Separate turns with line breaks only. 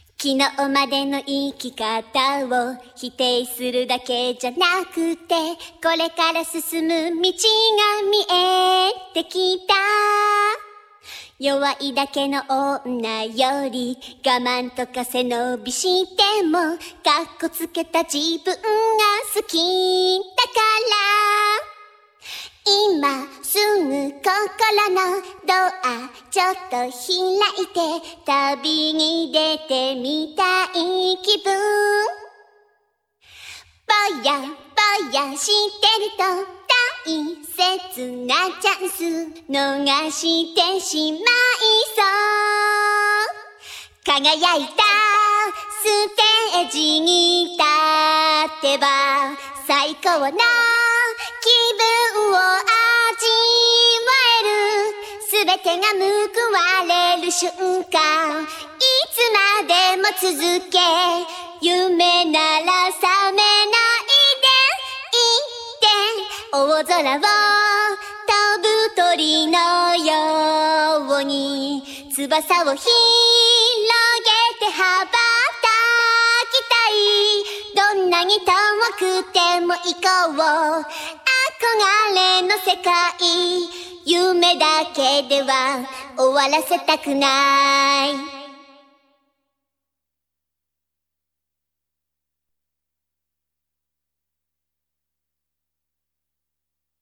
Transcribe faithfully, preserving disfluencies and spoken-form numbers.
昨日までの生き方を否定するだけじゃなくて、これから進む道が見えてきた。弱いだけの女より我慢とか背伸びしてもかっこつけた自分が好きだから、今すぐ心のドアちょっと開いて旅に出てみたい気分。ぼやぼやしてると大切なチャンス逃してしまいそう。輝いたステージに立てば最高の気分を味わえる。すべてが報われる瞬間、いつまでも続け、夢なら覚めない大空を飛ぶ鳥のように翼を広げて羽ばたきたい。どんなに遠くても行こう。憧れの世界、夢だけでは終わらせたくない。